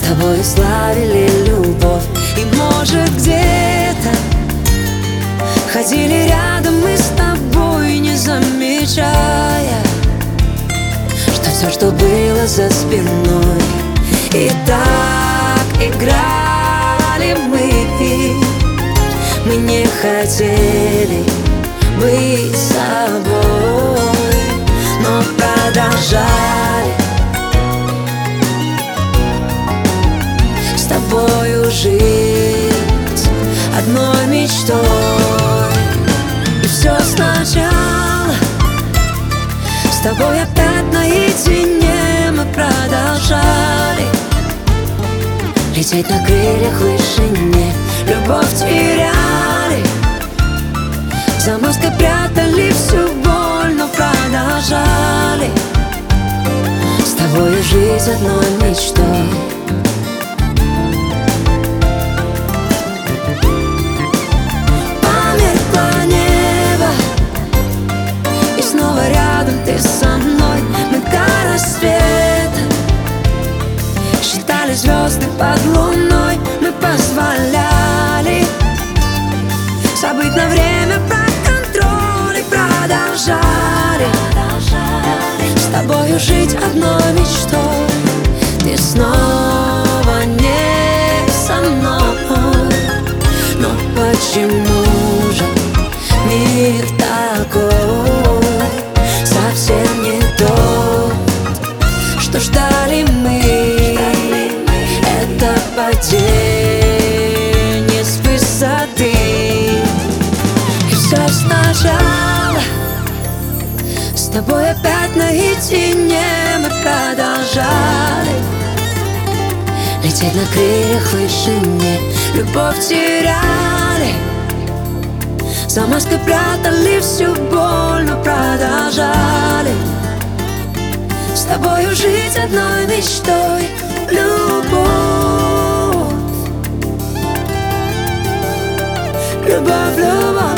тобой славили любовь. И может где-то ходили рядом мы с тобой, не замечая, что все, что было за спиной. И так играли мы не хотели быть собой, но продолжали с тобою жить одной мечтой. И все сначала с тобой опять наедине мы продолжали лететь на крыльях в вышине, любовь теряли, за маской прятали всю боль, но продолжали с тобой жить одной мечтой. Померкло небо, и снова рядом ты со мной. Мы до рассвета считали звезды под луной. Мы позволяли забыть на время про контроль и продолжали с тобою жить одной мечтой. Ты снова не со мной, но почему же мир такой совсем не тот, что ждали мы? Это падение с высоты. И все сначала с тобой опять наедине мы продолжали лететь на крыльях в вышине, любовь теряли, за маской прятали всю боль, но продолжали с тобою жить одной мечтой. Любовь, любовь, любовь.